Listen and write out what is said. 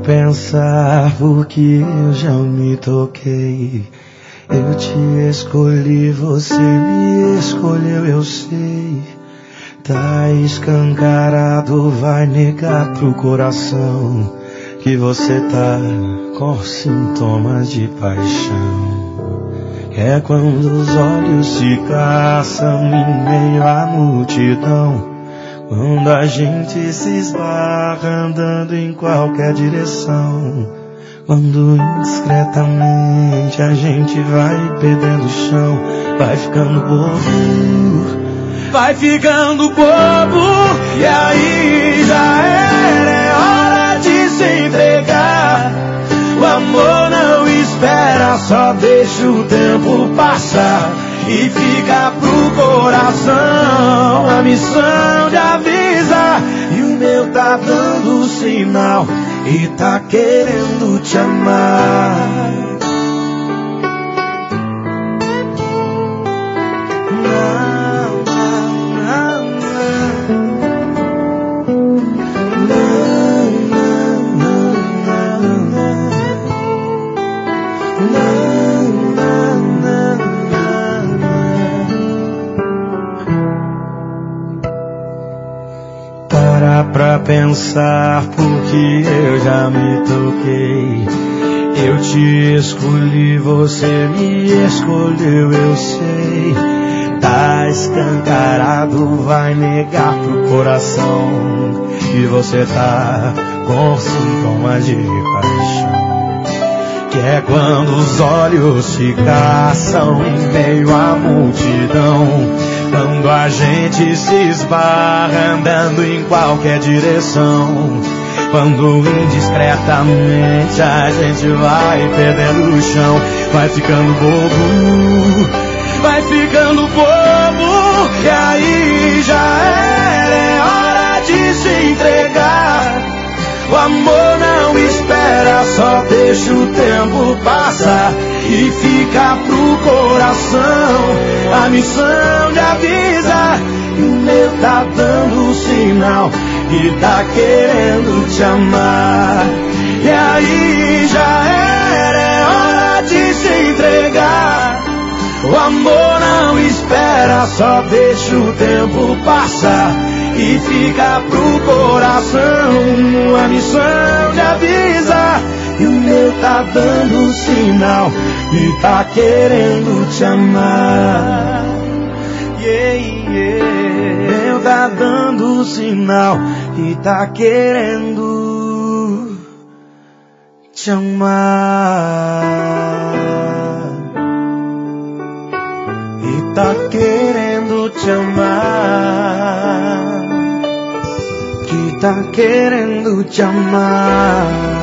pensar porque eu já me toquei. Eu te escolhi, você me escolheu, eu sei. Tá escancarado, vai negar pro coração que você tá com sintomas de paixão. É quando os olhos se caçam em meio à multidão, quando a gente se esbarra andando em qualquer direção, quando indiscretamente a gente vai perdendo o chão, vai ficando bobo, vai ficando bobo, e aí já era, é hora de se entregar. O amor não espera, só deixa o tempo passar e fica pro coração a missão de avisar. E o meu tá dando sinal e tá querendo te amar. Pra pensar porque eu já me toquei. Eu te escolhi, você me escolheu, eu sei. Tá escancarado, vai negar pro coração que você tá com sintomas de paixão. Que é quando os olhos se caçam em meio à multidão, quando a gente se esbarra andando em qualquer direção, quando indiscretamente a gente vai perdendo o chão, vai ficando bobo, vai ficando bobo, e aí já era, é hora de se entregar. O amor não espera, só deixa o tempo passar e fica pro coração a missão de avisar. E o meu tá dando sinal e tá querendo te amar. E aí já era, é hora de se entregar. O amor não espera, só deixa o tempo passar e fica pro coração a missão de avisar. E o meu tá dando sinal e tá querendo te amar. Yeah, yeah. Meu tá dando sinal e tá querendo te amar. E tá querendo te amar. Que tá querendo te amar.